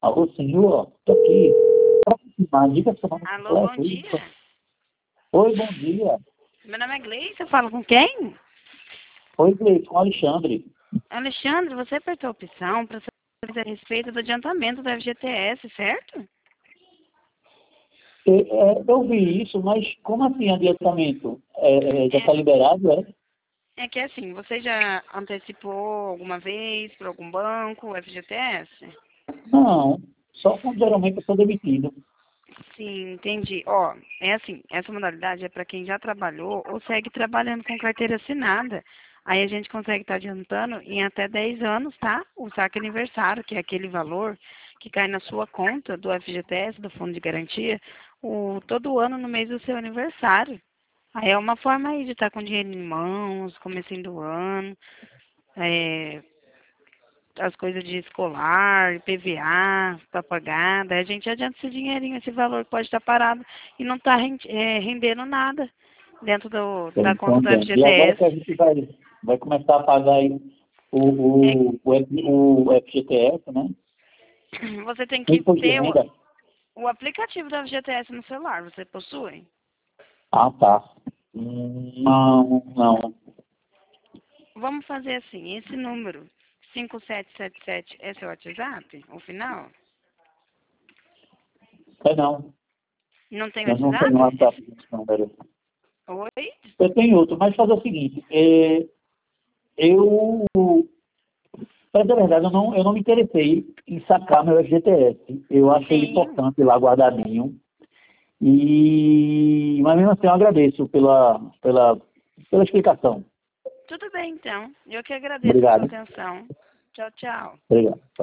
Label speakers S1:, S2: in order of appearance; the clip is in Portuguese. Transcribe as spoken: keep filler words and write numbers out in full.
S1: Alô, senhor, tô aqui. Próxima, diga seu nome
S2: Alô, bom
S1: completo.
S2: dia.
S1: Oi, bom dia.
S2: Meu nome é Gleice, eu falo com quem?
S1: Oi, Gleice, com Alexandre.
S2: Alexandre, você apertou a opção para saber a respeito do adiantamento da F G T S, certo?
S1: É, é, eu vi isso, mas como assim adiantamento? É, é, já está
S2: É,
S1: liberado, é?
S2: é que assim, você já antecipou alguma vez por algum banco o F G T S?
S1: Não, só quando geralmente eu sou demitido.
S2: Sim, entendi. Ó, é assim, essa modalidade é para quem já trabalhou ou segue trabalhando com carteira assinada. Aí a gente consegue estar adiantando em até dez anos, tá? O saque aniversário, que é aquele valor que cai na sua conta do F G T S, do Fundo de Garantia, o, todo ano no mês do seu aniversário. Aí é uma forma aí de estar com dinheiro em mãos, comecinho do ano, é, as coisas de escolar, I P V A para pagar, daí a gente adianta esse dinheirinho, esse valor que pode estar parado e não está rendendo nada dentro do, da conta
S1: Então,
S2: do
S1: bem. E agora que a
S2: F G T S.
S1: gente vai, vai começar a pagar aí o,
S2: É,
S1: o, o, F- o F G T S, né?
S2: você tem
S1: O
S2: que
S1: imposto de
S2: ter o,
S1: renda.
S2: o aplicativo do F G T S no celular, você possui?
S1: Ah, tá. Hum, Não, não.
S2: Vamos fazer assim, esse número cinco sete sete sete é seu WhatsApp, o final?
S1: É não.
S2: Não tem
S1: Eu não tenho
S2: WhatsApp?
S1: WhatsApp
S2: Esse-
S1: nesse número.
S2: Oi?
S1: Eu tenho outro, mas fazer o seguinte, é, eu, para dizer a verdade, eu não, eu não me interessei em sacar meu F G T S. Eu achei ele
S2: Sim,
S1: importante lá guardadinho. E, mas mesmo assim eu agradeço pela, pela, pela explicação.
S2: tudo bem então. Eu que agradeço a sua
S1: Obrigado.
S2: atenção. Tchau, tchau.
S1: Obrigado.